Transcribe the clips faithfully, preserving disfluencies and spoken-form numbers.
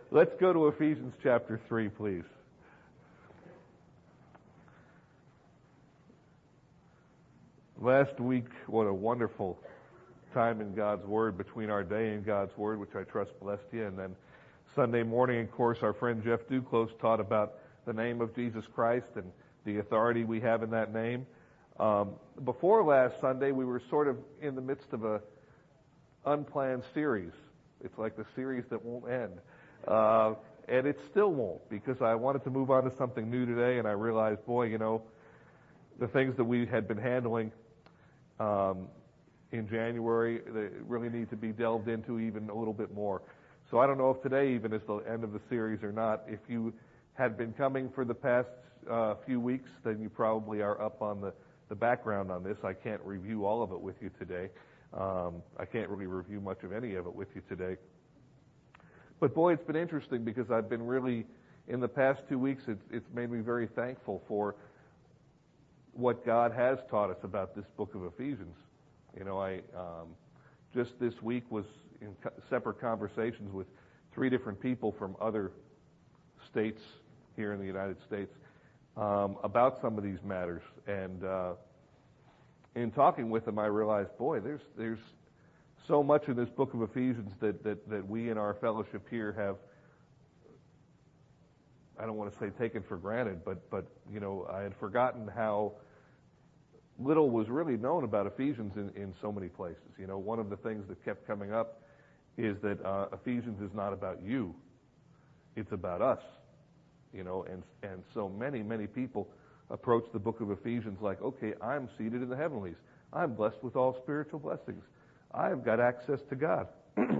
Let's go to Ephesians chapter three, please. Last week, what a wonderful time in God's Word, between our day and God's Word, which I trust blessed you. And then Sunday morning, of course, our friend Jeff Duclos taught about the name of Jesus Christ and the authority we have in that name. Um, before last Sunday, we were sort of in the midst of a unplanned series. It's like the series that won't end. Uh, and it still won't, because I wanted to move on to something new today, and I realized, boy, you know, the things that we had been handling um, in January, they really need to be delved into even a little bit more. So I don't know if today even is the end of the series or not. If you had been coming for the past uh, few weeks, then you probably are up on the, the background on this. I can't review all of it with you today. Um, I can't really review much of any of it with you today. But boy, it's been interesting, because I've been really, in the past two weeks, it's, it's made me very thankful for what God has taught us about this book of Ephesians. You know, I um, just this week was in co- separate conversations with three different people from other states here in the United States um, about some of these matters. And uh, in talking with them, I realized, boy, there's there's so much in this book of Ephesians that, that, that we in our fellowship here have, I don't want to say taken for granted, but, but you know, I had forgotten how little was really known about Ephesians in, in so many places. You know, one of the things that kept coming up is that uh, Ephesians is not about you. It's about us. You know, and and so many, many people approach the book of Ephesians like, okay, I'm seated in the heavenlies. I'm blessed with all spiritual blessings. I've got access to God.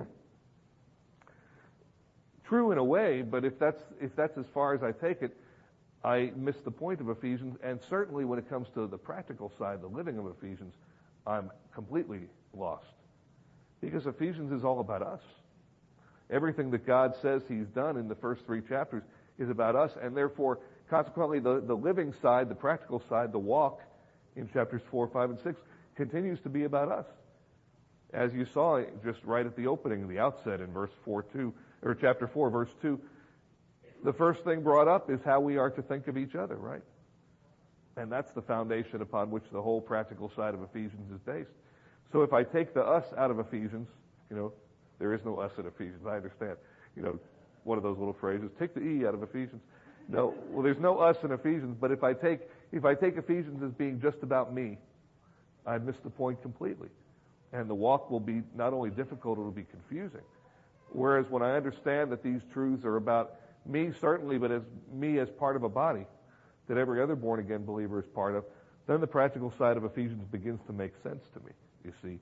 True in a way, but if that's if that's as far as I take it, I miss the point of Ephesians. And certainly when it comes to the practical side, the living of Ephesians, I'm completely lost. Because Ephesians is all about us. Everything that God says He's done in the first three chapters is about us, and therefore, consequently, the, the living side, the practical side, the walk in chapters four, five, and six continues to be about us. As you saw just right at the opening, the outset in verse four, two, or chapter four, verse two, the first thing brought up is how we are to think of each other, right? And that's the foundation upon which the whole practical side of Ephesians is based. So if I take the us out of Ephesians, you know, there is no us in Ephesians, I understand. You know, one of those little phrases, take the E out of Ephesians. No, well, there's no us in Ephesians, but if I take if I take Ephesians as being just about me, I'd miss the point completely. And the walk will be not only difficult, it'll be confusing. Whereas when I understand that these truths are about me, certainly, but as me as part of a body that every other born-again believer is part of, then the practical side of Ephesians begins to make sense to me, you see.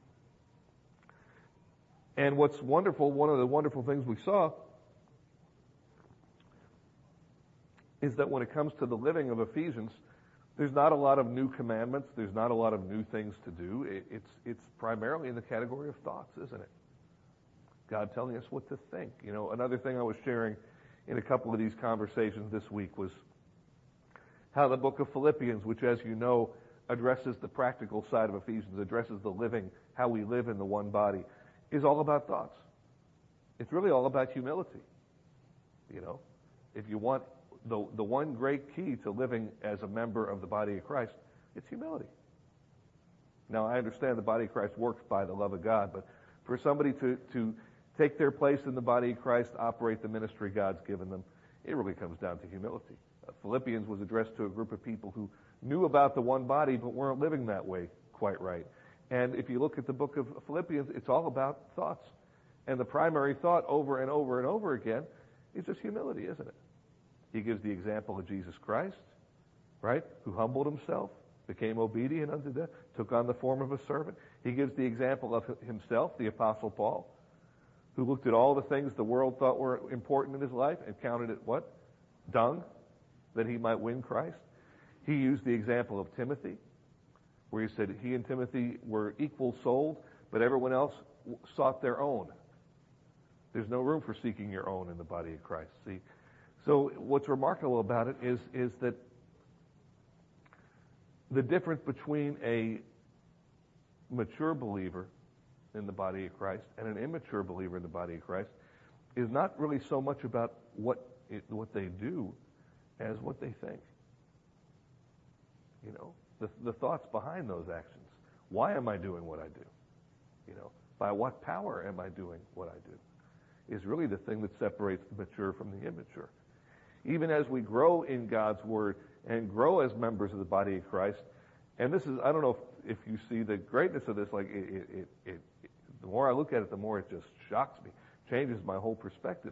And what's wonderful, one of the wonderful things we saw is that when it comes to the living of Ephesians, there's not a lot of new commandments. There's not a lot of new things to do. It, it's it's primarily in the category of thoughts, isn't it? God telling us what to think. You know, another thing I was sharing in a couple of these conversations this week was how the book of Philippians, which, as you know, addresses the practical side of Ephesians, addresses the living, how we live in the one body, is all about thoughts. It's really all about humility. You know, if you want the the one great key to living as a member of the body of Christ, it's humility. Now, I understand the body of Christ works by the love of God, but for somebody to, to take their place in the body of Christ, operate the ministry God's given them, it really comes down to humility. Uh, Philippians was addressed to a group of people who knew about the one body but weren't living that way quite right. And if you look at the book of Philippians, it's all about thoughts. And the primary thought over and over and over again is just humility, isn't it? He gives the example of Jesus Christ, right, who humbled himself, became obedient unto death, took on the form of a servant. He gives the example of himself, the Apostle Paul, who looked at all the things the world thought were important in his life and counted it what? Dung, that he might win Christ. He used the example of Timothy, where he said he and Timothy were equal souled, but everyone else sought their own. There's no room for seeking your own in the body of Christ. See, so what's remarkable about it is is that the difference between a mature believer in the body of Christ and an immature believer in the body of Christ is not really so much about what it, what they do as what they think. You know, the, the thoughts behind those actions. Why am I doing what I do? You know, by what power am I doing what I do? Is really the thing that separates the mature from the immature. Even as we grow in God's Word and grow as members of the body of Christ, and this is, I don't know if, if you see the greatness of this, like it, it, it, it, the more I look at it, the more it just shocks me, changes my whole perspective.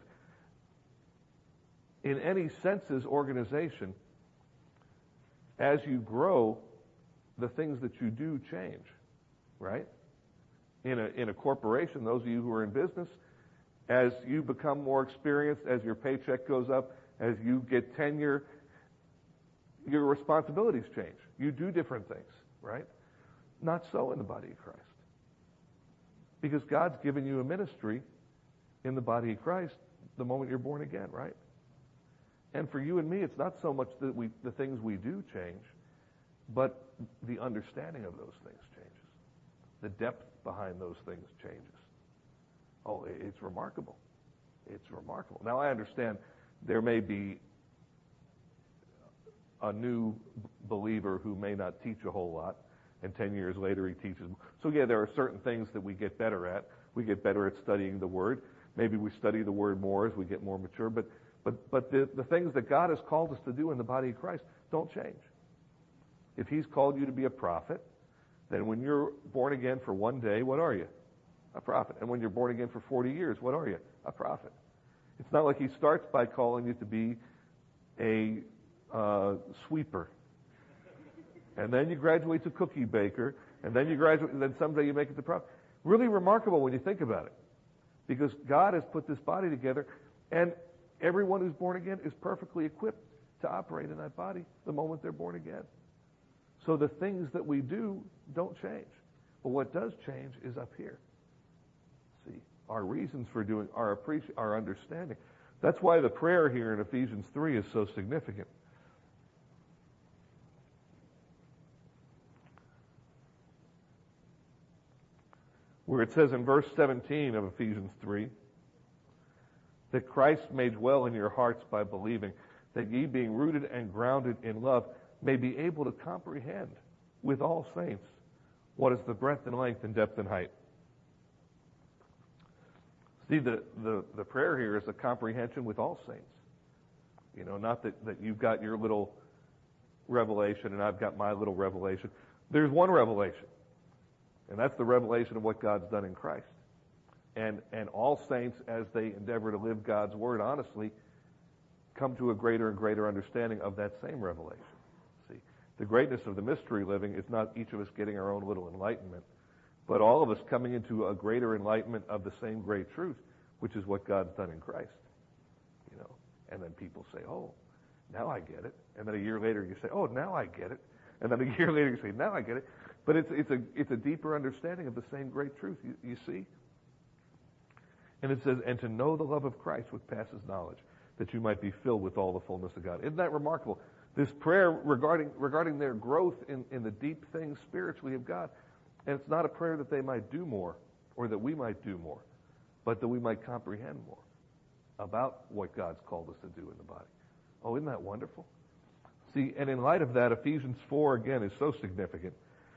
In any census organization, as you grow, the things that you do change, right? In a, in a corporation, those of you who are in business, as you become more experienced, as your paycheck goes up, as you get tenure, your responsibilities change. You do different things, right? Not so in the body of Christ. Because God's given you a ministry in the body of Christ the moment you're born again, right? And for you and me, it's not so much that we, the things we do change, but the understanding of those things changes. The depth behind those things changes. Oh, it's remarkable. It's remarkable. Now, I understand there may be a new believer who may not teach a whole lot, and ten years later he teaches. So, yeah, there are certain things that we get better at. We get better at studying the Word. Maybe we study the Word more as we get more mature, but But but the, the things that God has called us to do in the body of Christ don't change. If He's called you to be a prophet, then when you're born again for one day, what are you? A prophet. And when you're born again for forty years, what are you? A prophet. It's not like He starts by calling you to be a uh, sweeper. And then you graduate to cookie baker, and then you graduate, and then someday you make it to prophet. Really remarkable when you think about it. Because God has put this body together, and everyone who's born again is perfectly equipped to operate in that body the moment they're born again. So the things that we do don't change. But what does change is up here. See, our reasons for doing, our appreci- our understanding. That's why the prayer here in Ephesians three is so significant. Where it says in verse seventeen of Ephesians three, that Christ may dwell in your hearts by believing, that ye being rooted and grounded in love may be able to comprehend with all saints what is the breadth and length and depth and height. See, the, the, the prayer here is a comprehension with all saints. You know, not that, that you've got your little revelation and I've got my little revelation. There's one revelation, and that's the revelation of what God's done in Christ. And and all saints, as they endeavor to live God's Word honestly, come to a greater and greater understanding of that same revelation. See, the greatness of the mystery living is not each of us getting our own little enlightenment, but all of us coming into a greater enlightenment of the same great truth, which is what God's done in Christ. You know, and then people say, "Oh, now I get it," and then a year later you say, "Oh, now I get it," and then a year later you say, "Now I get it." But it's it's a it's a deeper understanding of the same great truth. You, you see. And it says, and to know the love of Christ which passes knowledge, that you might be filled with all the fullness of God. Isn't that remarkable? This prayer regarding regarding their growth in, in the deep things spiritually of God. And it's not a prayer that they might do more or that we might do more, but that we might comprehend more about what God's called us to do in the body. Oh, isn't that wonderful? See, and in light of that, Ephesians four, again, is so significant.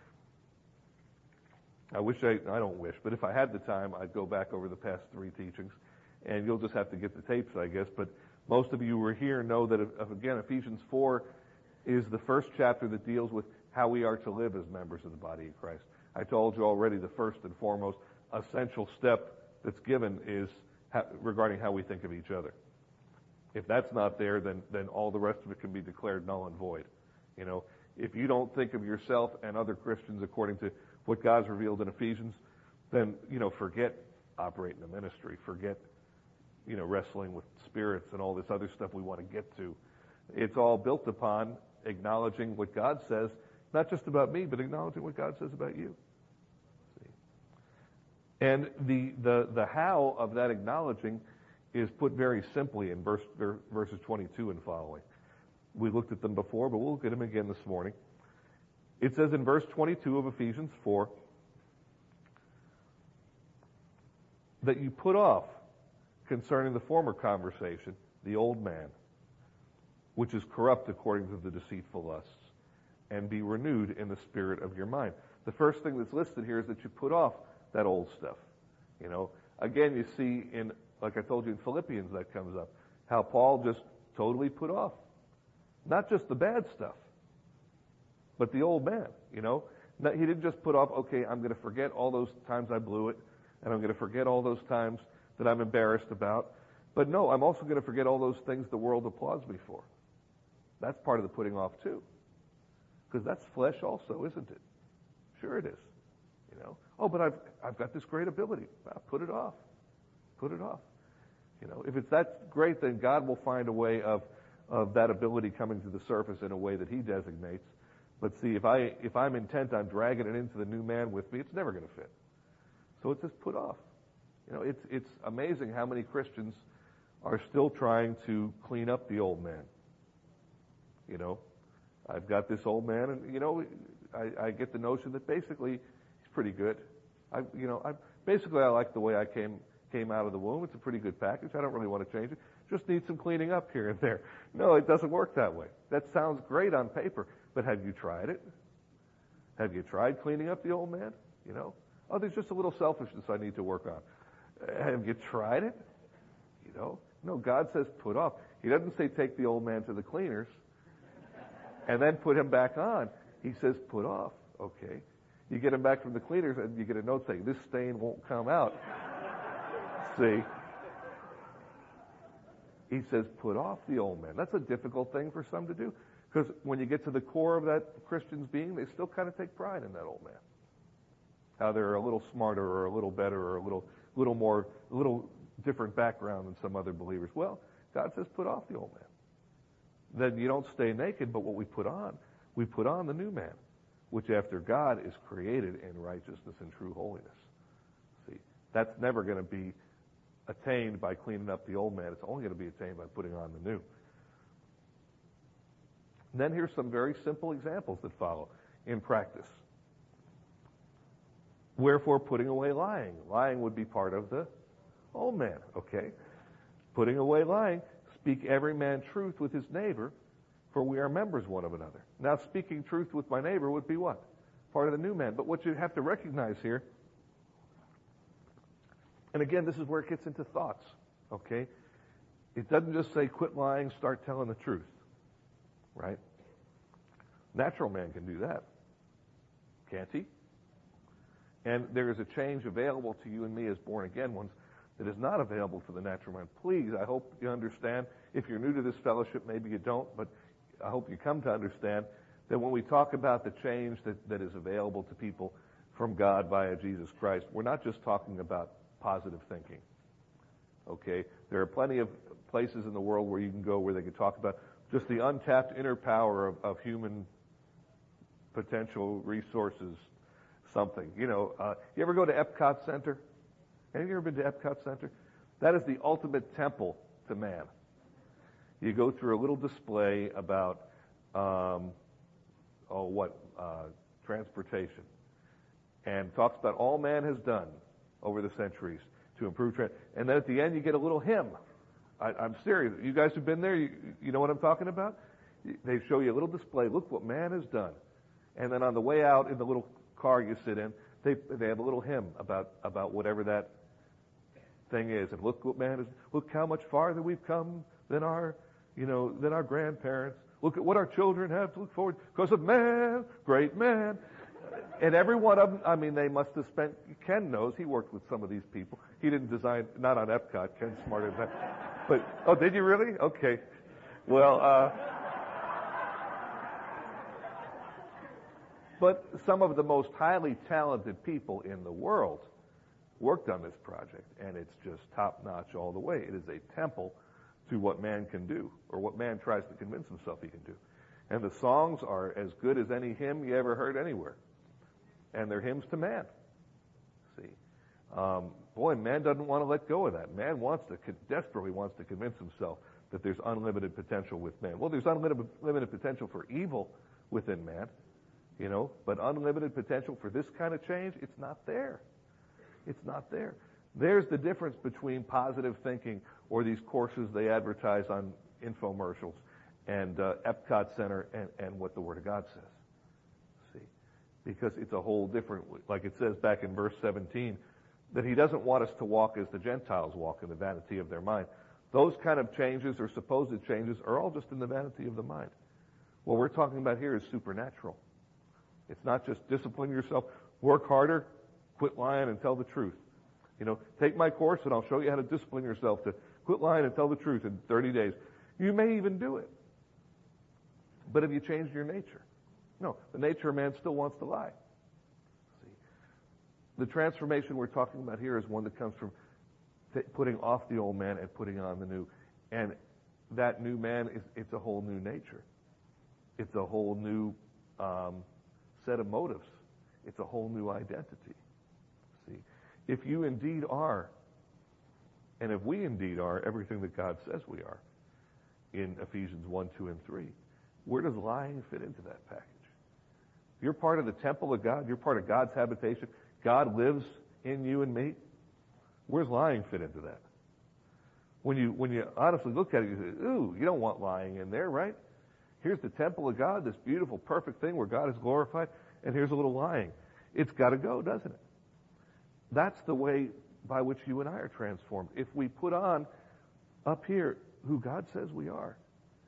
I wish I, I don't wish, but if I had the time, I'd go back over the past three teachings, and you'll just have to get the tapes, I guess. But most of you who are here know that, if, again, Ephesians four is the first chapter that deals with how we are to live as members of the body of Christ. I told you already the first and foremost essential step that's given is how, regarding how we think of each other. If that's not there, then, then all the rest of it can be declared null and void. You know, if you don't think of yourself and other Christians according to what God's revealed in Ephesians, then, you know, forget operating the ministry. Forget, you know, wrestling with spirits and all this other stuff we want to get to. It's all built upon acknowledging what God says, not just about me, but acknowledging what God says about you. See? And the, the, the how of that acknowledging is put very simply in verse, verses twenty-two and following. We looked at them before, but we'll look at them again this morning. It says in verse twenty-two of Ephesians four that you put off concerning the former conversation, the old man, which is corrupt according to the deceitful lusts, and be renewed in the spirit of your mind. The first thing that's listed here is that you put off that old stuff. You know, again, you see in, like I told you in Philippians, that comes up, how Paul just totally put off, not just the bad stuff, but the old man, you know. Not, he didn't just put off, okay, I'm going to forget all those times I blew it, and I'm going to forget all those times that I'm embarrassed about. But no, I'm also going to forget all those things the world applauds me for. That's part of the putting off too. Because that's flesh also, isn't it? Sure it is. You know, oh, but I've I've got this great ability. Well, put it off. Put it off. You know, if it's that great, then God will find a way of of that ability coming to the surface in a way that He designates. But see, if I if I'm intent on dragging it into the new man with me, it's never going to fit. So it's just put off. You know, it's it's amazing how many Christians are still trying to clean up the old man. You know, I've got this old man, and you know, I, I get the notion that basically he's pretty good. I, you know, I basically I like the way I came came out of the womb. It's a pretty good package. I don't really want to change it. Just need some cleaning up here and there. No, it doesn't work that way. That sounds great on paper, but have you tried it? Have you tried cleaning up the old man? You know, oh, there's just a little selfishness I need to work on. Have you tried it? You know, no. God says put off. He doesn't say take the old man to the cleaners and then put him back on. He says put off. Okay. You get him back from the cleaners and you get a note saying this stain won't come out. See? He says put off the old man. That's a difficult thing for some to do, because when you get to the core of that Christian's being, they still kind of take pride in that old man. How they're a little smarter or a little better or a little little more, a little different background than some other believers. Well, God says put off the old man. Then you don't stay naked, but what we put on, we put on the new man, which after God is created in righteousness and true holiness. See, that's never going to be attained by cleaning up the old man. It's only going to be attained by putting on the new. And then here's some very simple examples that follow in practice. Wherefore, putting away lying. Lying would be part of the old man, okay? Putting away lying. Speak every man truth with his neighbor, for we are members one of another. Now, speaking truth with my neighbor would be what? Part of the new man. But what you have to recognize here, and again, this is where it gets into thoughts, okay? It doesn't just say quit lying, start telling the truth, right? Natural man can do that, can't he? And there is a change available to you and me as born-again ones that is not available to the natural man. Please, I hope you understand. If you're new to this fellowship, maybe you don't, but I hope you come to understand that when we talk about the change that, that is available to people from God via Jesus Christ, we're not just talking about positive thinking, okay? There are plenty of places in the world where you can go where they can talk about just the untapped inner power of, of human potential resources, something. You know, uh, you ever go to Epcot Center? Have you ever been to Epcot Center? That is the ultimate temple to man. You go through a little display about, um, oh, what, uh, transportation, and talks about all man has done over the centuries to improve trans. And then at the end, you get a little hymn. I, I'm serious. You guys who've been there, you, you know what I'm talking about? They show you a little display. Look what man has done. And then on the way out in the little car you sit in, they they have a little hymn about about whatever that thing is. And look what man is. Look how much farther we've come than our, you know, than our grandparents. Look at what our children have to look forward to because of man, great man. And every one of them, I mean, they must have spent, Ken knows, he worked with some of these people. He didn't design, not on Epcot, Ken's smarter than that. But, oh, did you really? Okay. Well, uh, but some of the most highly talented people in the world worked on this project, and it's just top-notch all the way. It is a temple to what man can do, or what man tries to convince himself he can do. And the songs are as good as any hymn you ever heard anywhere. And they're hymns to man. See, um, boy, man doesn't want to let go of that. Man wants to, desperately wants to convince himself that there's unlimited potential with man. Well, there's unlimited limited potential for evil within man, you know, but unlimited potential for this kind of change, it's not there. It's not there. There's the difference between positive thinking or these courses they advertise on infomercials and uh, Epcot Center and, and what the Word of God says. See? Because it's a whole different, like it says back in verse seventeen, that he doesn't want us to walk as the Gentiles walk in the vanity of their mind. Those kind of changes or supposed changes are all just in the vanity of the mind. What we're talking about here is supernatural. It's not just discipline yourself, work harder, quit lying and tell the truth. You know, take my course and I'll show you how to discipline yourself to quit lying and tell the truth in thirty days. You may even do it. But have you changed your nature? No, the nature of man still wants to lie. See, the transformation we're talking about here is one that comes from t- putting off the old man and putting on the new. And that new man, is it's a whole new nature. It's a whole new um, set of motives. It's a whole new identity. See, if you indeed are, and if we indeed are everything that God says we are, in Ephesians one, two, and three, where does lying fit into that package? You're part of the temple of God. You're part of God's habitation. God lives in you and me. Where's lying fit into that? When you when you honestly look at it, you say, ooh, you don't want lying in there, right? Here's the temple of God, this beautiful, perfect thing where God is glorified, and here's a little lying. It's got to go, doesn't it? That's the way by which you and I are transformed. If we put on up here who God says we are.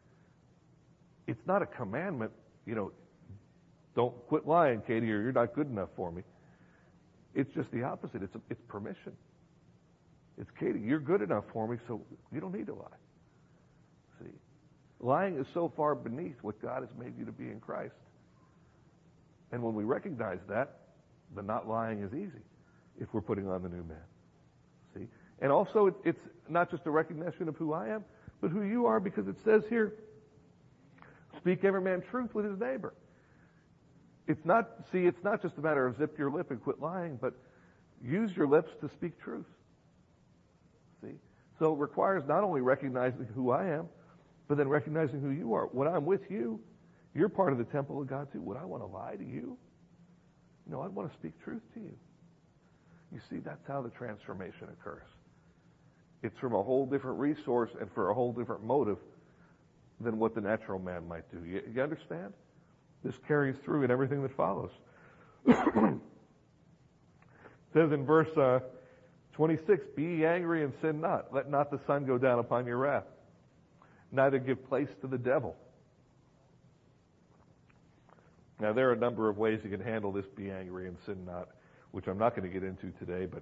It's not a commandment, you know, don't quit lying, Katie, or you're not good enough for me. It's just the opposite. It's a, it's permission. It's, Katie, you're good enough for me, so you don't need to lie. See? Lying is so far beneath what God has made you to be in Christ. And when we recognize that, the not lying is easy if we're putting on the new man. See? And also, it, it's not just a recognition of who I am, but who you are, because it says here, speak every man truth with his neighbor. It's not, see, it's not just a matter of zip your lip and quit lying, but use your lips to speak truth. See? So it requires not only recognizing who I am, but then recognizing who you are. When I'm with you, you're part of the temple of God too. Would I want to lie to you? No, I'd want to speak truth to you. You see, that's how the transformation occurs. It's from a whole different resource and for a whole different motive than what the natural man might do. You, you understand? This carries through in everything that follows. It says in verse uh, twenty-six, be ye angry and sin not. Let not the sun go down upon your wrath. Neither give place to the devil. Now, there are a number of ways you can handle this, be angry and sin not, which I'm not going to get into today, but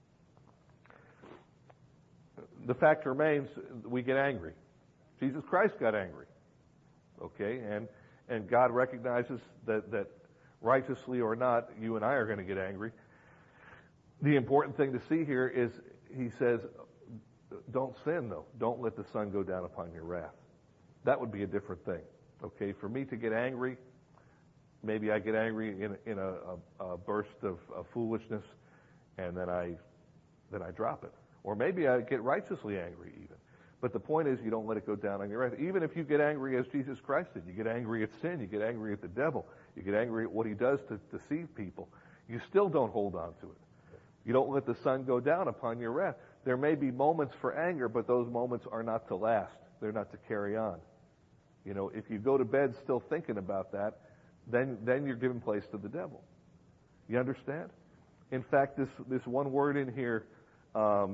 the fact remains, we get angry. Jesus Christ got angry. Okay? And and God recognizes that, that righteously or not, you and I are going to get angry. The important thing to see here is he says, don't sin, though. Don't let the sun go down upon your wrath. That would be a different thing. Okay? For me to get angry, maybe I get angry in, in a, a, a burst of, of foolishness, and then I then I drop it. Or maybe I get righteously angry even. But the point is, you don't let it go down on your wrath. Even if you get angry as Jesus Christ did, you get angry at sin, you get angry at the devil, you get angry at what he does to deceive people, you still don't hold on to it. You don't let the sun go down upon your wrath. There may be moments for anger, but those moments are not to last. They're not to carry on. You know, if you go to bed still thinking about that, then then you're giving place to the devil. You understand? In fact, this this one word in here, um,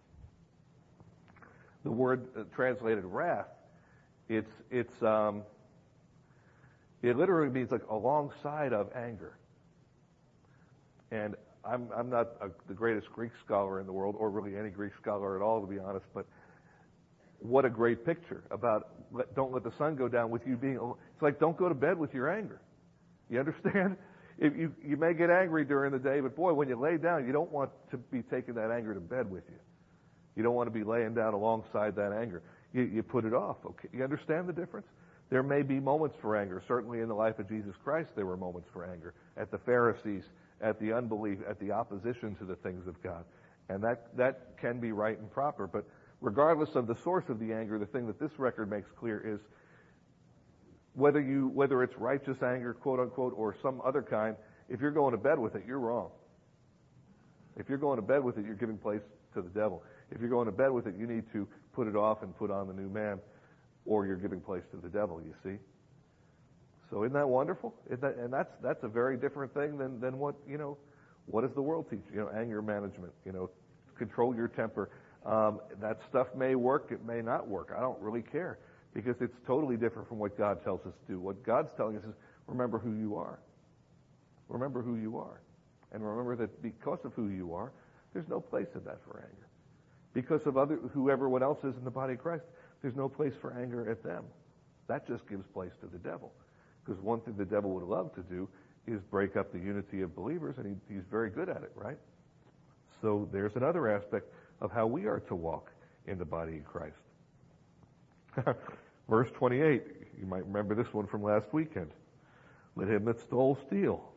the word uh, translated wrath, it's it's um, it literally means like alongside of anger. And I'm I'm not a, the greatest Greek scholar in the world, or really any Greek scholar at all, to be honest. But what a great picture about let, don't let the sun go down with you being. It's like don't go to bed with your anger. You understand? If you you may get angry during the day, but boy, when you lay down, you don't want to be taking that anger to bed with you. You don't want to be laying down alongside that anger. You, you put it off. Okay, you understand the difference? There may be moments for anger. Certainly in the life of Jesus Christ, there were moments for anger. At the Pharisees, at the unbelief, at the opposition to the things of God. And that, that can be right and proper. But regardless of the source of the anger, the thing that this record makes clear is whether you whether it's righteous anger, quote unquote, or some other kind, if you're going to bed with it, you're wrong. If you're going to bed with it, you're giving place to the devil. If you're going to bed with it, you need to put it off and put on the new man, or you're giving place to the devil, you see. So isn't that wonderful? Isn't that, and that's that's a very different thing than, than what, you know, what does the world teach? You know, anger management, you know, control your temper. Um, that stuff may work, it may not work. I don't really care, because it's totally different from what God tells us to do. What God's telling us is, remember who you are. Remember who you are. And remember that because of who you are, there's no place in that for anger. Because of other whoever what else is in the body of Christ, there's no place for anger at them. That just gives place to the devil. Because one thing the devil would love to do is break up the unity of believers, and he, he's very good at it, right? So there's another aspect of how we are to walk in the body of Christ. Verse twenty-eight, you might remember this one from last weekend. Let him that stole steal.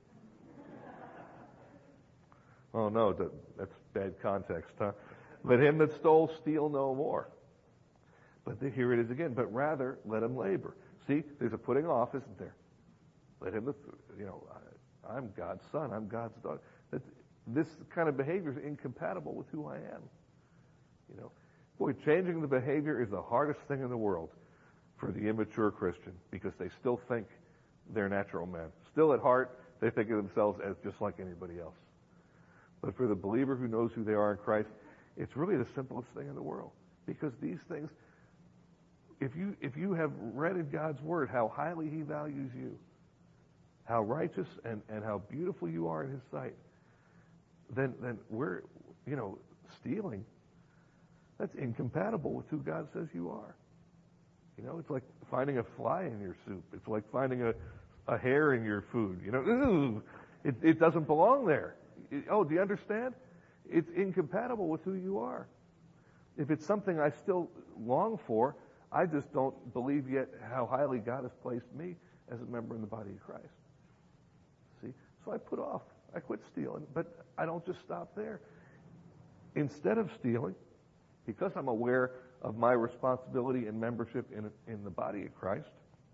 Oh no, that, that's bad context, huh? Let him that stole steal no more. But the, here it is again. But rather, let him labor. See, there's a putting off, isn't there? Let him, you know, I, I'm God's son. I'm God's daughter. That, this kind of behavior is incompatible with who I am. You know, boy, changing the behavior is the hardest thing in the world for the immature Christian, because they still think they're natural men. Still at heart, they think of themselves as just like anybody else. But for the believer who knows who they are in Christ, it's really the simplest thing in the world. Because these things, if you if you have read in God's Word how highly He values you, how righteous and, and how beautiful you are in His sight, then then we're, you know, stealing, that's incompatible with who God says you are. You know, it's like finding a fly in your soup. It's like finding a, a hair in your food. You know, ooh, it, it doesn't belong there. It, oh, do you understand? It's incompatible with who you are. If it's something I still long for, I just don't believe yet how highly God has placed me as a member in the body of Christ. See? So I put off. I quit stealing. But I don't just stop there. Instead of stealing, because I'm aware of my responsibility and membership in, in the body of Christ,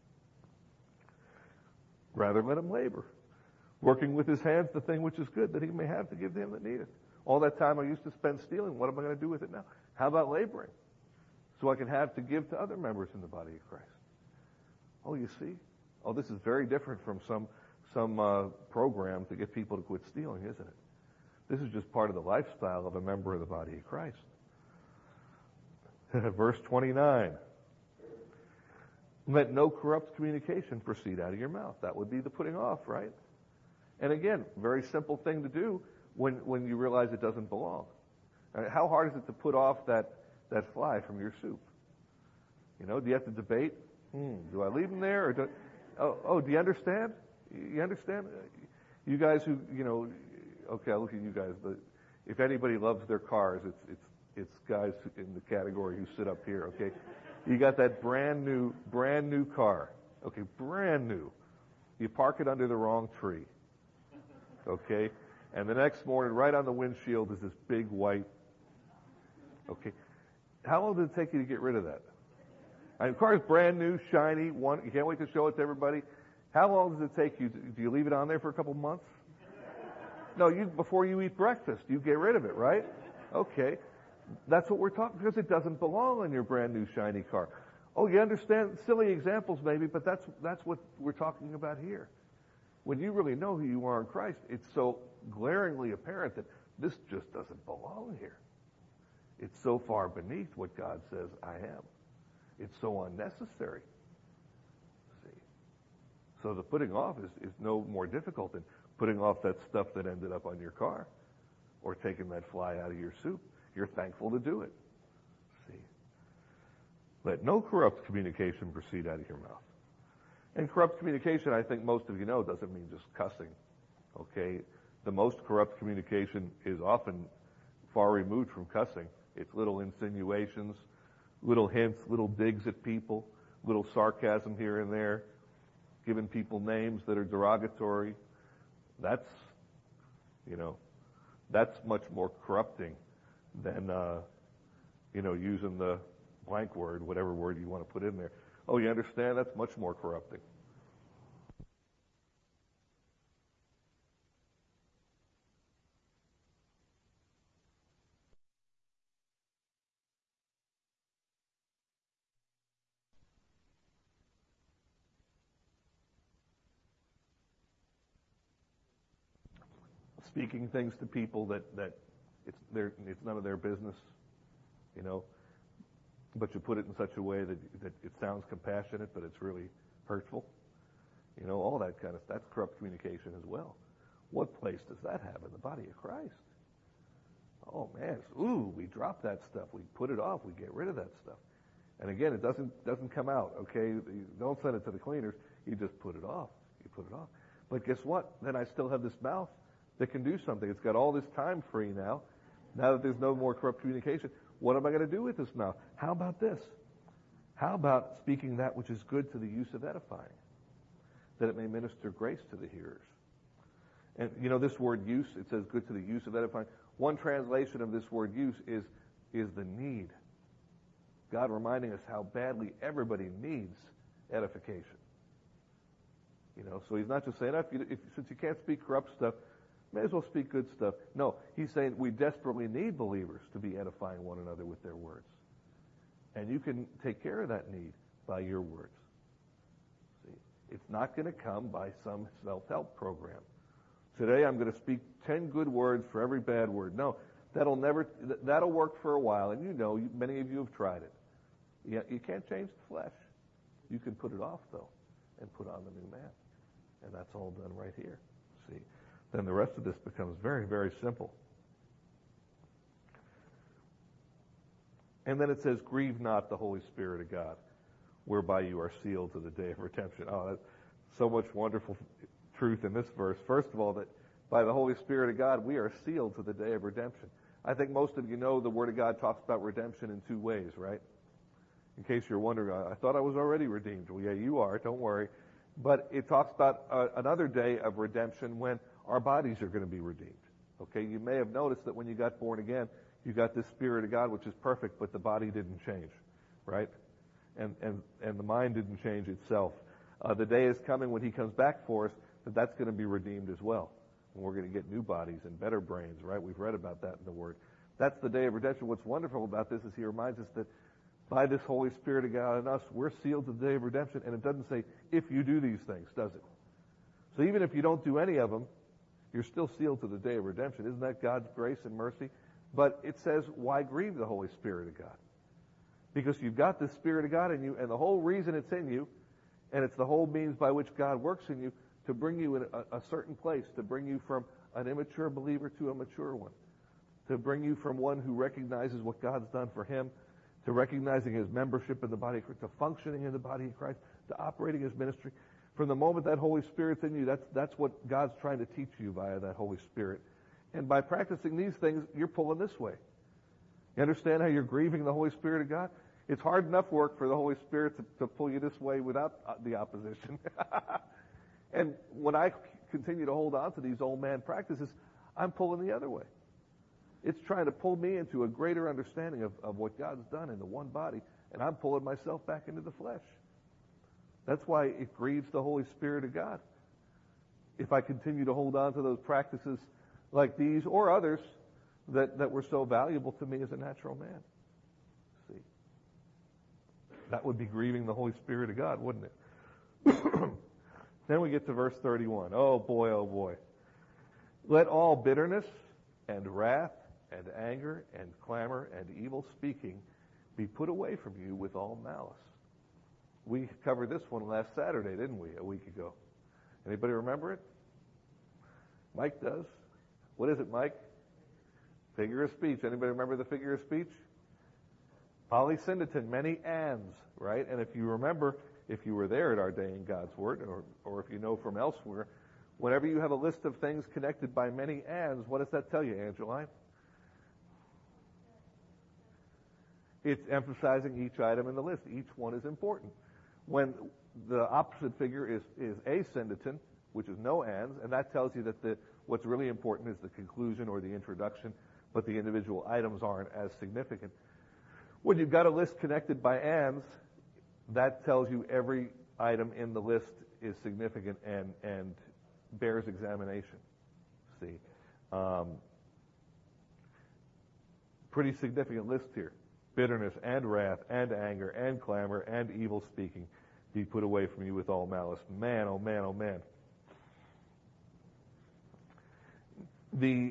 rather let him labor, working with his hands the thing which is good, that he may have to give to him that needeth. All that time I used to spend stealing, what am I going to do with it now? How about laboring? So I can have to give to other members in the body of Christ. Oh, you see? Oh, this is very different from some some uh, program to get people to quit stealing, isn't it? This is just part of the lifestyle of a member of the body of Christ. Verse twenty-nine. Let no corrupt communication proceed out of your mouth. That would be the putting off, right? And again, very simple thing to do when, when you realize it doesn't belong. I mean, how hard is it to put off that, that fly from your soup? You know, do you have to debate? Hmm, do I leave them there? Or do, oh, oh, do you understand? You understand? You guys who, you know, okay, I'll look at you guys, but if anybody loves their cars, it's it's it's guys in the category who sit up here, okay? You got that brand new, brand new car, okay, brand new. You park it under the wrong tree, okay? And the next morning, right on the windshield is this big white, okay? How long did it take you to get rid of that? I mean, the car's brand new, shiny, one, you can't wait to show it to everybody. How long does it take you? To, do you leave it on there for a couple months? No, you before you eat breakfast, you get rid of it, right? Okay. That's what we're talking, because it doesn't belong on your brand new shiny car. Oh, you understand? Silly examples maybe, but that's that's what we're talking about here. When you really know who you are in Christ, it's so glaringly apparent that this just doesn't belong here. It's so far beneath what God says I am. It's so unnecessary. See? So the putting off is, is no more difficult than putting off that stuff that ended up on your car or taking that fly out of your soup. You're thankful to do it. See? Let no corrupt communication proceed out of your mouth. And corrupt communication, I think most of you know, doesn't mean just cussing. Okay? The most corrupt communication is often far removed from cussing. It's little insinuations, little hints, little digs at people, little sarcasm here and there, giving people names that are derogatory. That's, you know, that's much more corrupting than, uh, you know, using the blank word, whatever word you want to put in there. Oh, you understand? That's much more corrupting. speaking things to people that, that it's their, it's none of their business, you know, but you put it in such a way that, that it sounds compassionate, but it's really hurtful. You know, all that kind of stuff. That's corrupt communication as well. What place does that have in the body of Christ? Oh, man. Ooh, we drop that stuff. We put it off. We get rid of that stuff. And again, it doesn't doesn't come out, okay? You don't send it to the cleaners. You just put it off. You put it off. But guess what? Then I still have this mouth that can do something. It's got all this time free now. Now that there's no more corrupt communication, what am I going to do with this mouth? How about this? How about speaking that which is good to the use of edifying, that it may minister grace to the hearers? And, you know, this word use, it says good to the use of edifying. One translation of this word use is, is the need. God reminding us how badly everybody needs edification. You know, so he's not just saying, oh, if you, if, since you can't speak corrupt stuff, may as well speak good stuff. No, he's saying we desperately need believers to be edifying one another with their words. And you can take care of that need by your words. See, it's not going to come by some self-help program. Today I'm going to speak ten good words for every bad word. No, that'll never, that'll work for a while. And you know, many of you have tried it. You, you can't change the flesh. You can put it off, though, and put on the new man. And that's all done right here. See, then the rest of this becomes very, very simple. And then it says, grieve not the Holy Spirit of God, whereby you are sealed to the day of redemption. Oh, that's so much wonderful truth in this verse. First of all, that by the Holy Spirit of God, we are sealed to the day of redemption. I think most of you know the Word of God talks about redemption in two ways, right? In case you're wondering, I thought I was already redeemed. Well, yeah, you are. Don't worry. But it talks about uh, another day of redemption when our bodies are going to be redeemed. Okay, you may have noticed that when you got born again, you got this Spirit of God, which is perfect, but the body didn't change, right? And and and the mind didn't change itself. Uh, the day is coming when He comes back for us that that's going to be redeemed as well, and we're going to get new bodies and better brains, right? We've read about that in the Word. That's the day of redemption. What's wonderful about this is He reminds us that by this Holy Spirit of God in us, we're sealed to the day of redemption, and it doesn't say if you do these things, does it? So even if you don't do any of them, you're still sealed to the day of redemption. Isn't that God's grace and mercy? But it says, why grieve the Holy Spirit of God? Because you've got the Spirit of God in you, and the whole reason it's in you, and it's the whole means by which God works in you to bring you in a, a certain place, to bring you from an immature believer to a mature one, to bring you from one who recognizes what God's done for him, to recognizing his membership in the body of Christ, to functioning in the body of Christ, to operating his ministry. From the moment that Holy Spirit's in you, that's that's what God's trying to teach you via that Holy Spirit. And by practicing these things, you're pulling this way. You understand how you're grieving the Holy Spirit of God? It's hard enough work for the Holy Spirit to, to pull you this way without the opposition. And when I continue to hold on to these old man practices, I'm pulling the other way. It's trying to pull me into a greater understanding of, of what God's done in the one body, and I'm pulling myself back into the flesh. That's why it grieves the Holy Spirit of God. If I continue to hold on to those practices like these or others that, that were so valuable to me as a natural man. See, that would be grieving the Holy Spirit of God, wouldn't it? Then we get to verse thirty-one. Oh boy, oh boy. Let all bitterness and wrath and anger and clamor and evil speaking be put away from you with all malice. We covered this one last Saturday, didn't we, a week ago? Anybody remember it? Mike does. What is it, Mike? Figure of speech. Anybody remember the figure of speech? Polysyndeton, many ands, right? And if you remember, if you were there at our day in God's Word, or, or if you know from elsewhere, whenever you have a list of things connected by many ands, what does that tell you, Angeline? It's emphasizing each item in the list. Each one is important. When the opposite figure is, is asyndeton, which is no ands, and that tells you that the what's really important is the conclusion or the introduction, but the individual items aren't as significant. When you've got a list connected by ands, that tells you every item in the list is significant and, and bears examination. See, um, pretty significant list here. Bitterness and wrath and anger and clamor and evil speaking be put away from you with all malice. Man, oh man, oh man. The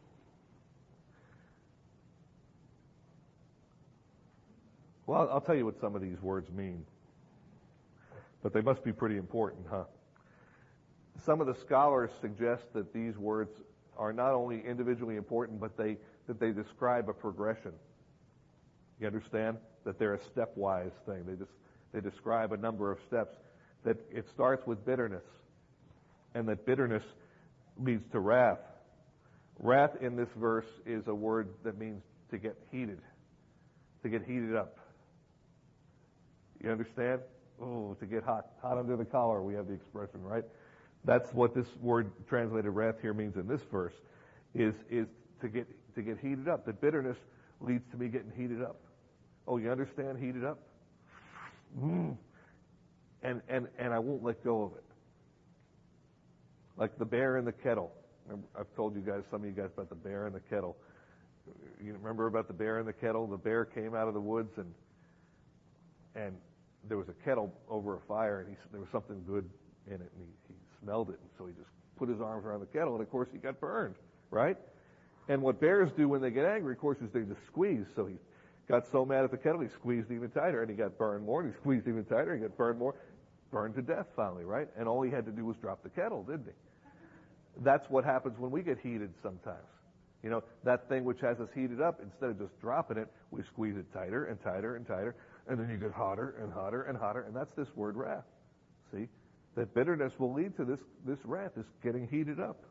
Well, I'll tell you what some of these words mean. But they must be pretty important, huh? Some of the scholars suggest that these words are not only individually important, but they that they describe a progression. You understand? That they're a stepwise thing. They just they describe a number of steps. That it starts with bitterness, and that bitterness leads to wrath. Wrath in this verse is a word that means to get heated, to get heated up. You understand? Oh, to get hot, hot under the collar, we have the expression, right? That's what this word translated wrath here means in this verse, is is to get to get heated up. That bitterness leads to me getting heated up. Oh, you understand? Heated up? Mm. And and and I won't let go of it. Like the bear in the kettle. Remember, I've told you guys, some of you guys, about the bear in the kettle. You remember about the bear in the kettle? The bear came out of the woods, and and there was a kettle over a fire, and he, there was something good in it, and he, he smelled it, and so he just put his arms around the kettle, and of course he got burned, right? And what bears do when they get angry, of course, is they just squeeze. So he got so mad at the kettle, he squeezed even tighter, and he got burned more, and he squeezed even tighter, and he got burned more, burned to death finally, right? And all he had to do was drop the kettle, didn't he? That's what happens when we get heated sometimes. You know, that thing which has us heated up, instead of just dropping it, we squeeze it tighter and tighter and tighter, and then you get hotter and hotter and hotter, and that's this word wrath. See? That bitterness will lead to this, this wrath, this getting heated up.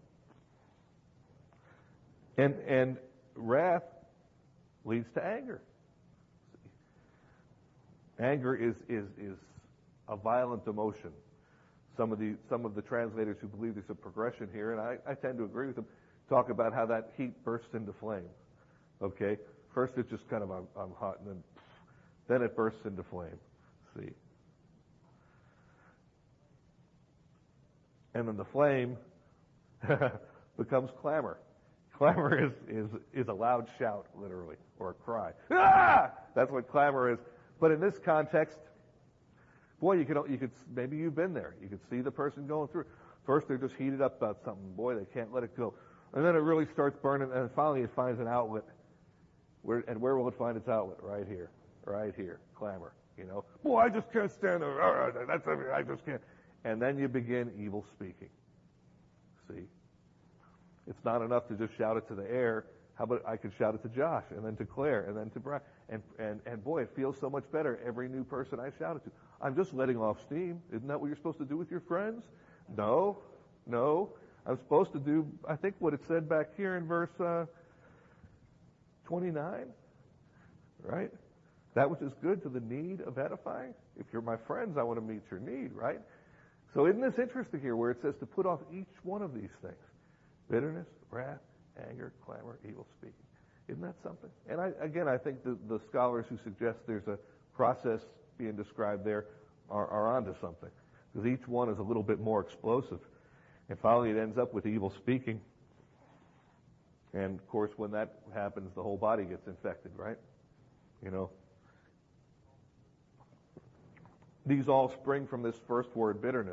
And and wrath leads to anger. See? Anger is, is, is a violent emotion. Some of the some of the translators who believe there's a progression here, and I, I tend to agree with them, talk about how that heat bursts into flame. Okay? First it's just kind of, I'm, I'm hot, and then then it bursts into flame. See? And then the flame becomes clamor. Clamor is, is, is a loud shout, literally, or a cry. Ah! That's what clamor is. But in this context, boy, you could, you could, maybe you've been there. You could see the person going through. First, they're just heated up about something. Boy, they can't let it go. And then it really starts burning, and finally it finds an outlet. Where, and where will it find its outlet? Right here. Right here. Clamor. You know? Boy, I just can't stand there. That's, I just can't. And then you begin evil speaking. See? It's not enough to just shout it to the air. How about I could shout it to Josh, and then to Claire, and then to Brian. And, and, and boy, it feels so much better every new person I shout it to. I'm just letting off steam. Isn't that what you're supposed to do with your friends? No. No. I'm supposed to do, I think, what it said back here in verse uh, twenty-nine. Right? That which is good to the need of edifying. If you're my friends, I want to meet your need, right? So isn't this interesting here where it says to put off each one of these things? Bitterness, wrath, anger, clamor, evil speaking. Isn't that something? And I, again, I think the, the scholars who suggest there's a process being described there are, are onto something. Because each one is a little bit more explosive. And finally it ends up with evil speaking. And, of course, when that happens, the whole body gets infected, right? You know. These all spring from this first word, bitterness,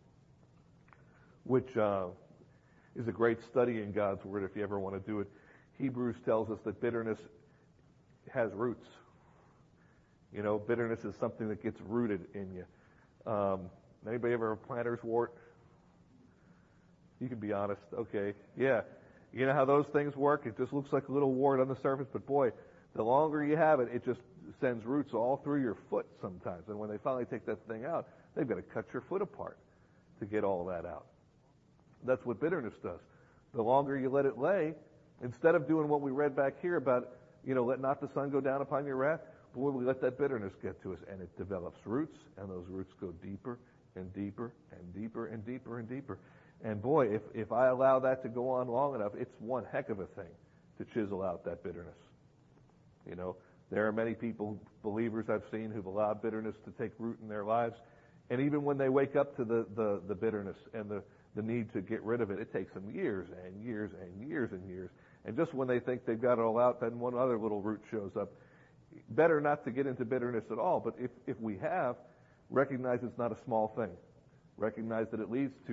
which uh, is a great study in God's Word if you ever want to do it. Hebrews tells us that bitterness has roots. You know, bitterness is something that gets rooted in you. Um, anybody ever have a planter's wart? You can be honest. Okay. Yeah. You know how those things work? It just looks like a little wart on the surface, but boy, the longer you have it, it just sends roots all through your foot sometimes. And when they finally take that thing out, they've got to cut your foot apart to get all that out. That's what bitterness does. The longer you let it lay, instead of doing what we read back here about, you know, let not the sun go down upon your wrath, boy, we let that bitterness get to us, and it develops roots, and those roots go deeper and deeper and deeper and deeper and deeper. And boy, if, if I allow that to go on long enough, it's one heck of a thing to chisel out that bitterness. You know, there are many people, believers I've seen, who've allowed bitterness to take root in their lives. And even when they wake up to the, the, the bitterness and the, the need to get rid of it, it takes them years and years and years and years. And just when they think they've got it all out, then one other little root shows up. Better not to get into bitterness at all, but if, if we have, recognize it's not a small thing. Recognize that it leads to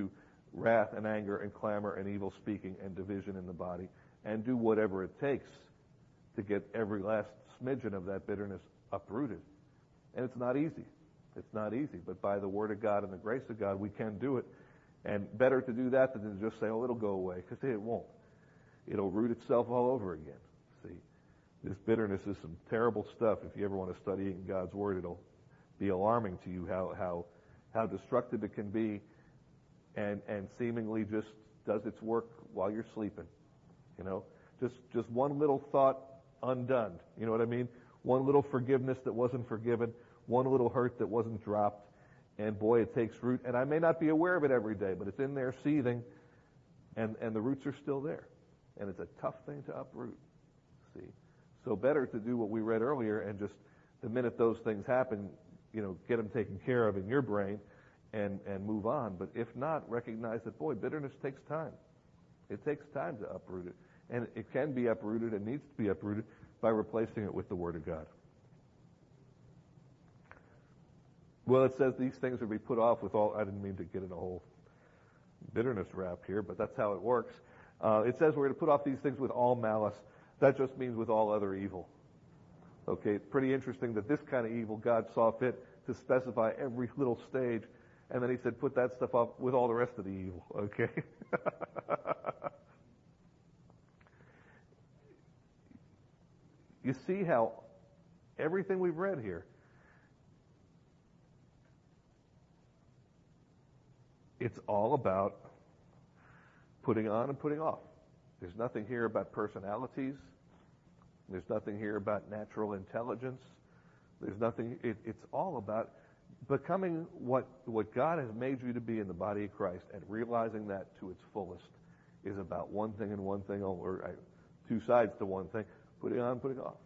wrath and anger and clamor and evil speaking and division in the body, and do whatever it takes to get every last smidgen of that bitterness uprooted. And it's not easy. It's not easy, but by the Word of God and the grace of God, we can do it. And better to do that than to just say, oh, it'll go away, because it won't. It'll root itself all over again. See, this bitterness is some terrible stuff. If you ever want to study it in God's Word, it'll be alarming to you how how how destructive it can be, and and seemingly just does its work while you're sleeping. You know, just just one little thought undone. You know what I mean? One little forgiveness that wasn't forgiven, one little hurt that wasn't dropped, and boy, it takes root. And I may not be aware of it every day, but it's in there seething, and and the roots are still there, and it's a tough thing to uproot. See, so better to do what we read earlier, and just the minute those things happen, you know, get them taken care of in your brain, and and move on. But if not, recognize that boy, bitterness takes time. It takes time to uproot it, and it can be uprooted and needs to be uprooted by replacing it with the Word of God. Well, it says these things will be put off with all. I didn't mean to get in a whole bitterness rap here, but that's how it works. Uh, it says we're going to put off these things with all malice. That just means with all other evil. Okay, it's pretty interesting that this kind of evil God saw fit to specify every little stage, and then he said put that stuff off with all the rest of the evil. Okay. You see how everything we've read here, it's all about putting on and putting off. There's nothing here about personalities. There's nothing here about natural intelligence. There's nothing, it, it's all about becoming what, what God has made you to be in the body of Christ, and realizing that to its fullest is about one thing and one thing only, or two sides to one thing, putting on, putting off.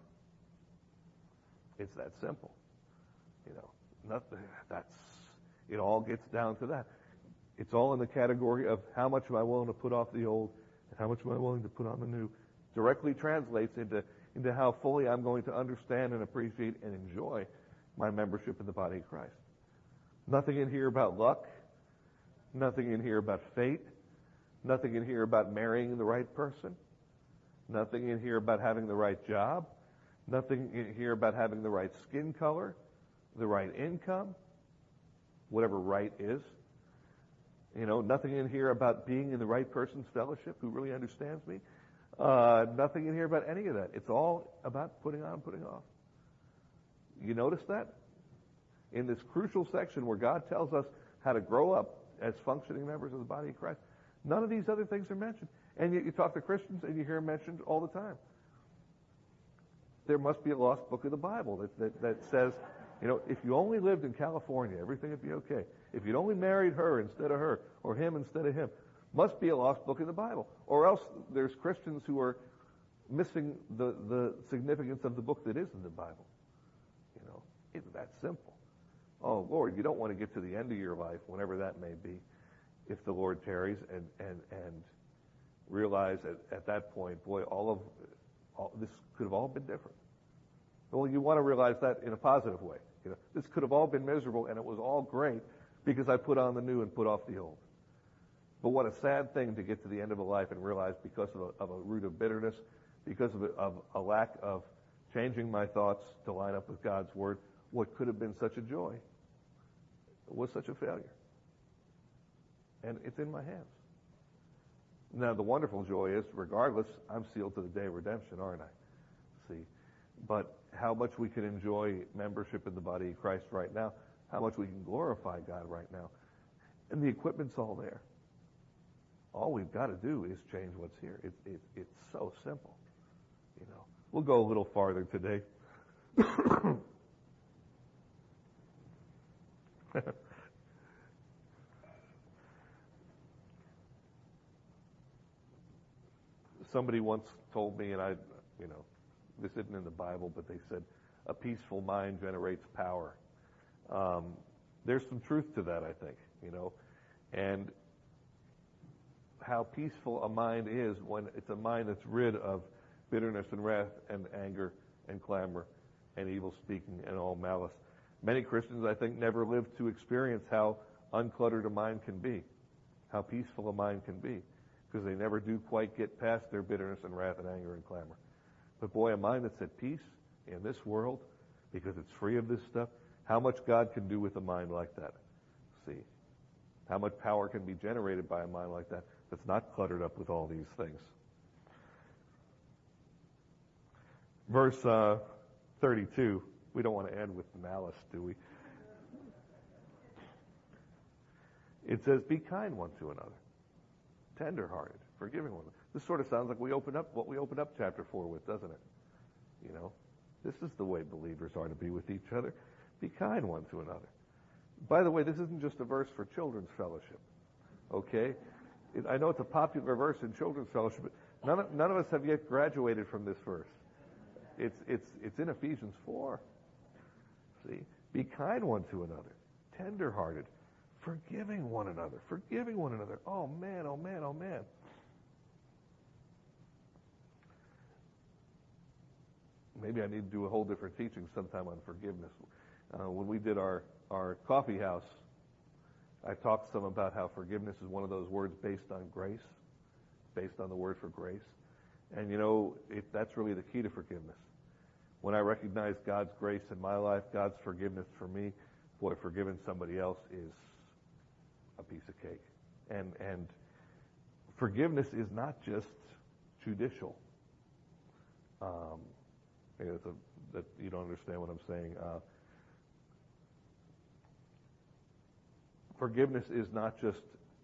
It's that simple. You know, nothing, that's, it all gets down to that. It's all in the category of how much am I willing to put off the old and how much am I willing to put on the new. Directly translates into, into how fully I'm going to understand and appreciate and enjoy my membership in the body of Christ. Nothing in here about luck. Nothing in here about fate. Nothing in here about marrying the right person. Nothing in here about having the right job. Nothing in here about having the right skin color, the right income, whatever right is. You know, nothing in here about being in the right person's fellowship who really understands me. Uh, nothing in here about any of that. It's all about putting on, putting off. You notice that? In this crucial section where God tells us how to grow up as functioning members of the body of Christ, none of these other things are mentioned. And yet you talk to Christians and you hear them mentioned all the time. There must be a lost book of the Bible that, that, that says, you know, if you only lived in California, everything would be okay. If you'd only married her instead of her, or him instead of him, must be a lost book of the Bible. Or else there's Christians who are missing the, the significance of the book that is in the Bible. You know, it's that simple. Oh, Lord, you don't want to get to the end of your life, whenever that may be, if the Lord tarries, and, and, and realize at, at that point, boy, all of all, this could have all been different. Well, you want to realize that in a positive way. You know, this could have all been miserable, and it was all great because I put on the new and put off the old. But what a sad thing to get to the end of a life and realize because of a, of a root of bitterness, because of a, of a lack of changing my thoughts to line up with God's Word, what could have been such a joy was such a failure. And it's in my hands. Now, the wonderful joy is, regardless, I'm sealed to the day of redemption, aren't I? See? But how much we can enjoy membership in the body of Christ right now, how much we can glorify God right now. And the equipment's all there. All we've got to do is change what's here. It, it, it's so simple. You know, we'll go a little farther today. Somebody once told me, and I, you know, this isn't in the Bible, but they said, a peaceful mind generates power. Um, there's some truth to that, I think, you know, and how peaceful a mind is when it's a mind that's rid of bitterness and wrath and anger and clamor and evil speaking and all malice. Many Christians, I think, never lived to experience how uncluttered a mind can be, how peaceful a mind can be, because they never do quite get past their bitterness and wrath and anger and clamor. But boy, a mind that's at peace in this world, because it's free of this stuff, how much God can do with a mind like that. See, how much power can be generated by a mind like that that's not cluttered up with all these things. Verse uh, thirty-two, we don't want to end with malice, do we? It says, be kind one to another, tender-hearted, forgiving one another. This sort of sounds like we opened up what we opened up chapter four with, doesn't it? You know, this is the way believers are to be with each other. Be kind one to another. By the way, this isn't just a verse for children's fellowship, okay? It, I know it's a popular verse in children's fellowship, but none of, none of us have yet graduated from this verse. It's, it's, it's in Ephesians four. See? Be kind one to another, tender-hearted, forgiving one another, forgiving one another. Oh, man, oh, man, oh, man. Maybe I need to do a whole different teaching sometime on forgiveness. Uh, when we did our, our coffee house, I talked some about how forgiveness is one of those words based on grace, based on the word for grace. And, you know, it, that's really the key to forgiveness. When I recognize God's grace in my life, God's forgiveness for me, boy, forgiving somebody else is a piece of cake. And, and forgiveness is not just judicial. Um, it's a, that you don't understand what I'm saying. Uh, forgiveness is not just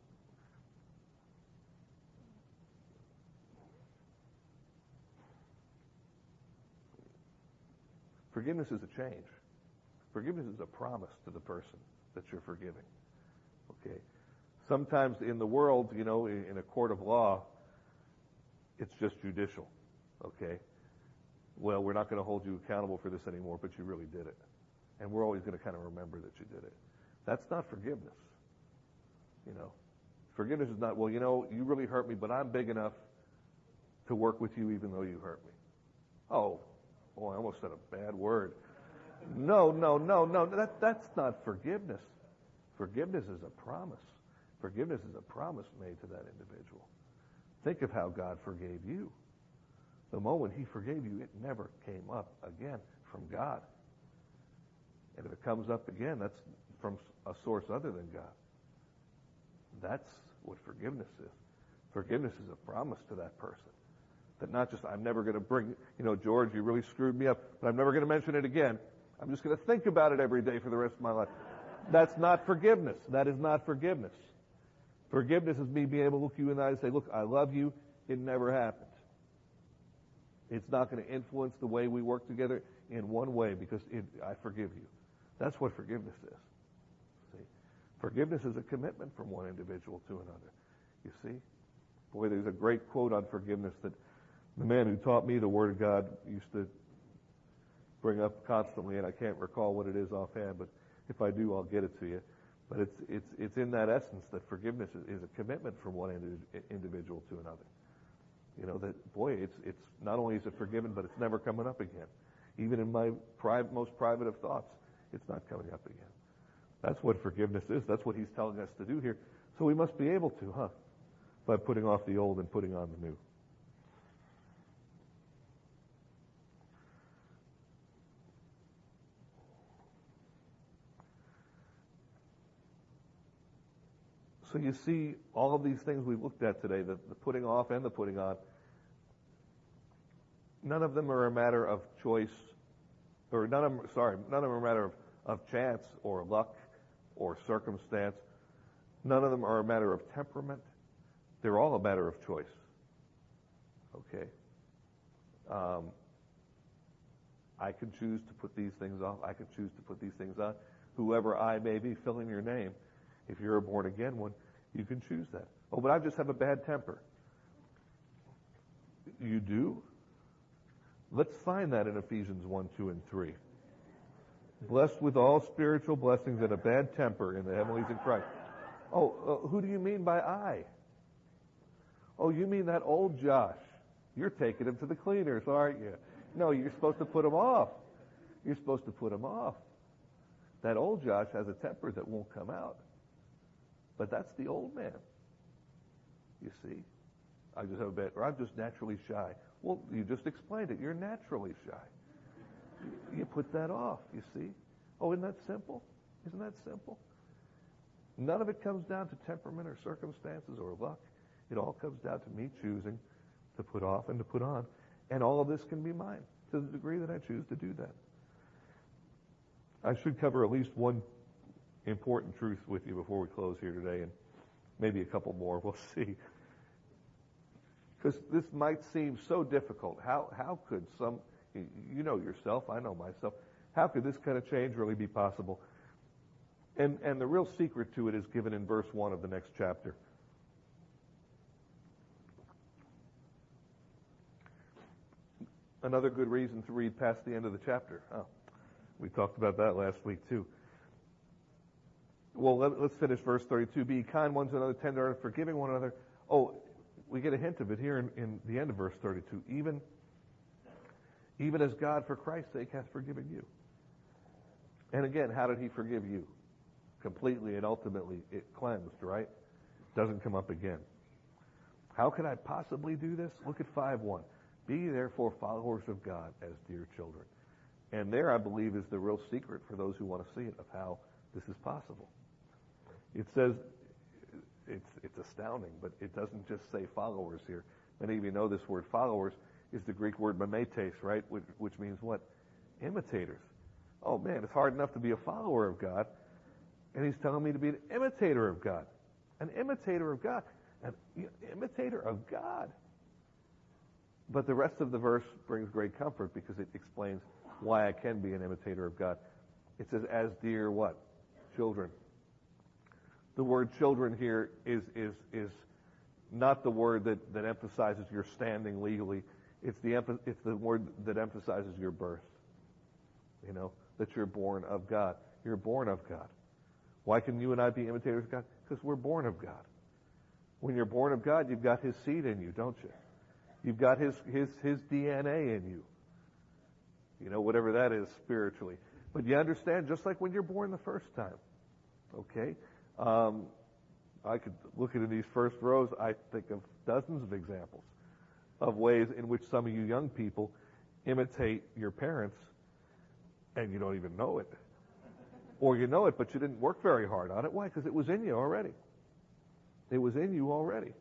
forgiveness is a change. Forgiveness is a promise to the person that you're forgiving. Okay. Sometimes in the world, you know, in, in a court of law, it's just judicial. Okay. Well, we're not going to hold you accountable for this anymore, but you really did it. And we're always going to kind of remember that you did it. That's not forgiveness. You know, forgiveness is not, well, you know, you really hurt me, but I'm big enough to work with you even though you hurt me. Oh, oh, I almost said a bad word. No, no, no, no, that, that's not forgiveness. Forgiveness is a promise. Forgiveness is a promise made to that individual. Think of how God forgave you. The moment he forgave you, it never came up again from God. And if it comes up again, that's from a source other than God. That's what forgiveness is. Forgiveness is a promise to that person. That not just, I'm never going to bring, you know, George, you really screwed me up, but I'm never going to mention it again. I'm just going to think about it every day for the rest of my life. That's not forgiveness. That is not forgiveness. Forgiveness is me being able to look you in the eye and say, look, I love you. It never happened. It's not going to influence the way we work together in one way because it, I forgive you. That's what forgiveness is. See? Forgiveness is a commitment from one individual to another. You see? Boy, there's a great quote on forgiveness that the man who taught me the Word of God used to bring up constantly, and I can't recall what it is offhand, but if I do, I'll get it to you. But it's it's it's in that essence that forgiveness is, is a commitment from one indi- individual to another. You know, that, boy, it's it's not only is it forgiven, but it's never coming up again. Even in my private, most private of thoughts, it's not coming up again. That's what forgiveness is. That's what he's telling us to do here. So we must be able to, huh? By putting off the old and putting on the new. So you see, all of these things we've looked at today, the, the putting off and the putting on, none of them are a matter of choice, or none of them, sorry, none of them are a matter of, of chance or luck or circumstance. None of them are a matter of temperament. They're all a matter of choice. Okay? Um, I can choose to put these things off. I can choose to put these things on. Whoever I may be, fill in your name. If you're a born-again one, you can choose that. Oh, but I just have a bad temper. You do? Let's find that in Ephesians one, two, and three. Blessed with all spiritual blessings and a bad temper in the heavenlies in Christ. Oh, uh, who do you mean by I? Oh, you mean that old Josh. You're taking him to the cleaners, aren't you? No, you're supposed to put him off. You're supposed to put him off. That old Josh has a temper that won't come out. But that's the old man. You see? I just have a bad, or I'm just naturally shy. Well, you just explained it. You're naturally shy. You put that off, you see? Oh, isn't that simple? Isn't that simple? None of it comes down to temperament or circumstances or luck. It all comes down to me choosing to put off and to put on. And all of this can be mine to the degree that I choose to do that. I should cover at least one important truth with you before we close here today, and maybe a couple more. We'll see. Because this might seem so difficult. How how could some, you know yourself, I know myself, how could this kind of change really be possible? And and the real secret to it is given in verse one of the next chapter. Another good reason to read past the end of the chapter. Oh, we talked about that last week too. Well, let, let's finish verse thirty-two. Be kind one to another, tender, forgiving one another. Oh, we get a hint of it here in, in the end of verse thirty-two. Even, even as God for Christ's sake hath forgiven you. And again, how did he forgive you? Completely and ultimately, it cleansed, right? Doesn't come up again. How could I possibly do this? Look at five one. Be therefore followers of God as dear children. And there, I believe, is the real secret for those who want to see it of how this is possible. It says, it's it's astounding, but it doesn't just say followers here. Many of you know this word followers is the Greek word mimetes, right? Which, which means what? Imitators. Oh man, it's hard enough to be a follower of God, and he's telling me to be an imitator of God. An imitator of God. An imitator of God. But the rest of the verse brings great comfort because it explains why I can be an imitator of God. It says, as dear what? Children. The word children here is is is not the word that, that emphasizes your standing legally. It's the it's the word that emphasizes your birth. You know, that you're born of God. You're born of God. Why can you and I be imitators of God? Because we're born of God. When you're born of God, you've got his seed in you, don't you? You've got his his his D N A in you. You know, whatever that is spiritually. But you understand, just like when you're born the first time. Okay? Um, I could look at these first rows, I think of dozens of examples of ways in which some of you young people imitate your parents and you don't even know it. Or you know it, but you didn't work very hard on it. Why? Because it was in you already. It was in you already.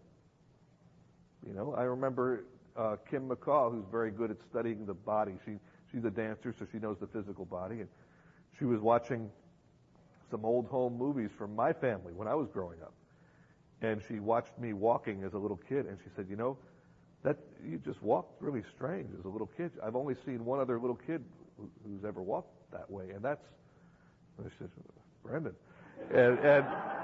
You know, I remember uh, Kim McCall, who's very good at studying the body. She she's a dancer, so she knows the physical body. And she was watching some old home movies from my family when I was growing up. And she watched me walking as a little kid, and she said, you know, that you just walked really strange as a little kid. I've only seen one other little kid who, who's ever walked that way, and that's, and she said, Brendan. And, and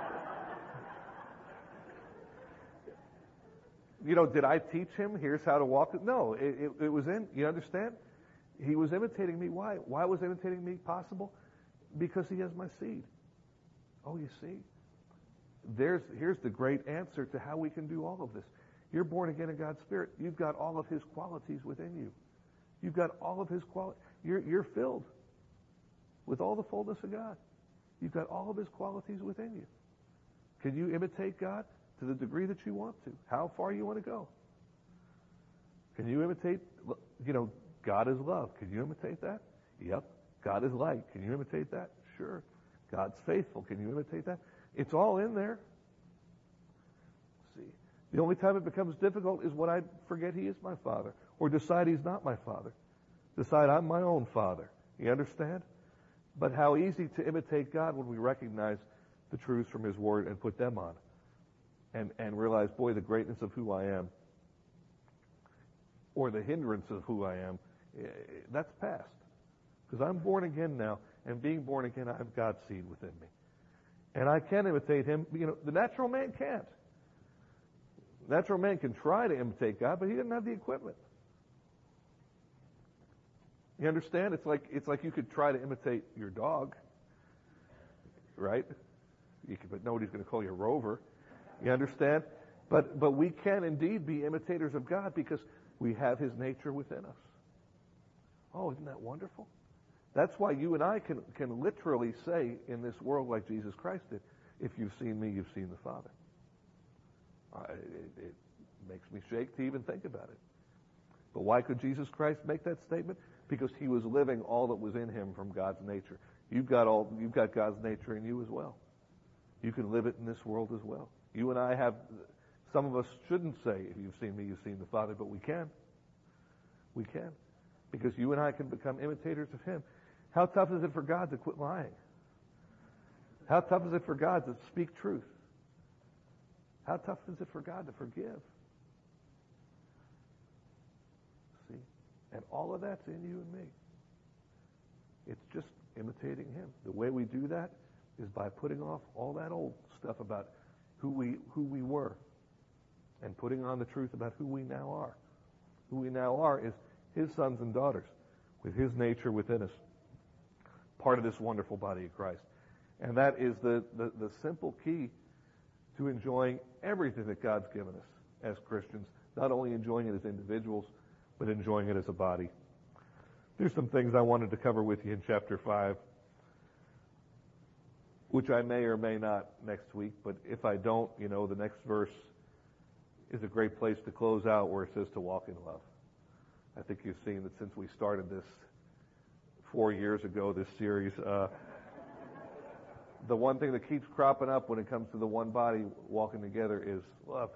you know, did I teach him, here's how to walk? No, it, it, it was in, you understand? He was imitating me. Why? Why was imitating me possible? Because he has my seed. Oh, you see? There's, here's the great answer to how we can do all of this. You're born again in God's Spirit. You've got all of his qualities within you. You've got all of his qualities. You're, you're filled with all the fullness of God. You've got all of his qualities within you. Can you imitate God to the degree that you want to? How far you want to go? Can you imitate, you know, God is love. Can you imitate that? Yep. God is light. Can you imitate that? Sure. God's faithful. Can you imitate that? It's all in there. See, the only time it becomes difficult is when I forget he is my father, or decide he's not my father. Decide I'm my own father. You understand? But how easy to imitate God when we recognize the truths from his word and put them on. And, and realize, boy, the greatness of who I am, or the hindrance of who I am, that's past. Because I'm born again now, and being born again, I have God's seed within me. And I can imitate him. You know, the natural man can't. The natural man can try to imitate God, but he doesn't have the equipment. You understand? It's like it's like you could try to imitate your dog, right? You could, but nobody's going to call you a rover. You understand? But but we can indeed be imitators of God because we have his nature within us. Oh, isn't that wonderful? That's why you and I can, can literally say in this world like Jesus Christ did, if you've seen me, you've seen the Father. I, it, it makes me shake to even think about it. But why could Jesus Christ make that statement? Because he was living all that was in him from God's nature. You've got all, you've got God's nature in you as well. You can live it in this world as well. You and I have, some of us shouldn't say, if you've seen me, you've seen the Father, but we can. We can. Because you and I can become imitators of him. How tough is it for God to quit lying? How tough is it for God to speak truth? How tough is it for God to forgive? See? And all of that's in you and me. It's just imitating him. The way we do that is by putting off all that old stuff about who we who we were and putting on the truth about who we now are. Who we now are is his sons and daughters with his nature within us, part of this wonderful body of Christ. And that is the, the, the simple key to enjoying everything that God's given us as Christians, not only enjoying it as individuals, but enjoying it as a body. There's some things I wanted to cover with you in chapter five, which I may or may not next week, but if I don't, you know, the next verse is a great place to close out where it says to walk in love. I think you've seen that since we started this four years ago, this series, uh, the one thing that keeps cropping up when it comes to the one body walking together is love,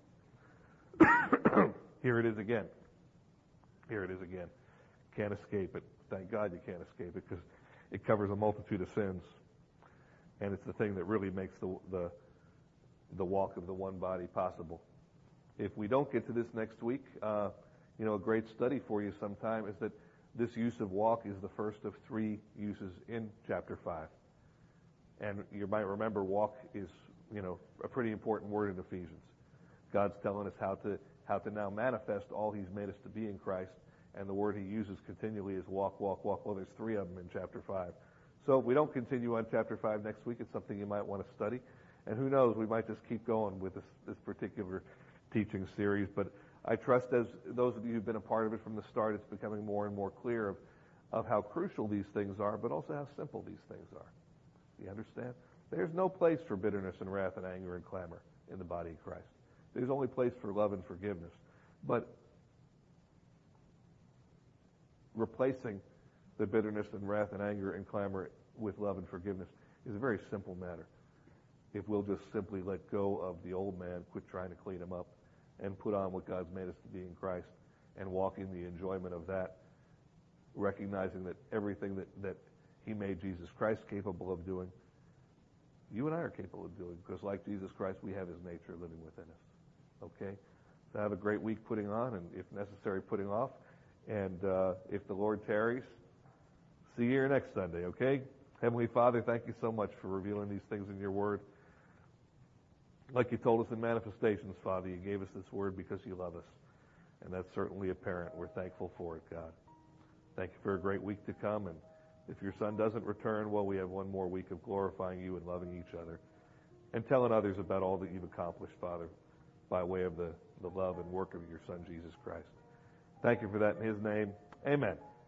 huh? Here it is again. Here it is again. Can't escape it. Thank God you can't escape it because it covers a multitude of sins. And it's the thing that really makes the, the, the walk of the one body possible. If we don't get to this next week, uh, you know, a great study for you sometime is that this use of walk is the first of three uses in chapter five. And you might remember walk is, you know, a pretty important word in Ephesians. God's telling us how to how to now manifest all he's made us to be in Christ. And the word he uses continually is walk, walk, walk. Well, there's three of them in chapter five. So if we don't continue on chapter five next week, it's something you might want to study. And who knows, we might just keep going with this, this particular teaching series. But I trust as those of you who've been a part of it from the start, it's becoming more and more clear of, of how crucial these things are, but also how simple these things are. You understand? There's no place for bitterness and wrath and anger and clamor in the body of Christ. There's only place for love and forgiveness. But replacing the bitterness and wrath and anger and clamor with love and forgiveness is a very simple matter. If we'll just simply let go of the old man, quit trying to clean him up, and put on what God's made us to be in Christ, and walk in the enjoyment of that, recognizing that everything that, that he made Jesus Christ capable of doing, you and I are capable of doing, because like Jesus Christ, we have his nature living within us. Okay? So have a great week putting on, and if necessary, putting off. And uh, if the Lord tarries, see you here next Sunday, okay? Heavenly Father, thank you so much for revealing these things in your word. Like you told us in Manifestations, Father, you gave us this word because you love us. And that's certainly apparent. We're thankful for it, God. Thank you for a great week to come. And if your son doesn't return, well, we have one more week of glorifying you and loving each other and telling others about all that you've accomplished, Father, by way of the, the love and work of your son, Jesus Christ. Thank you for that in his name. Amen.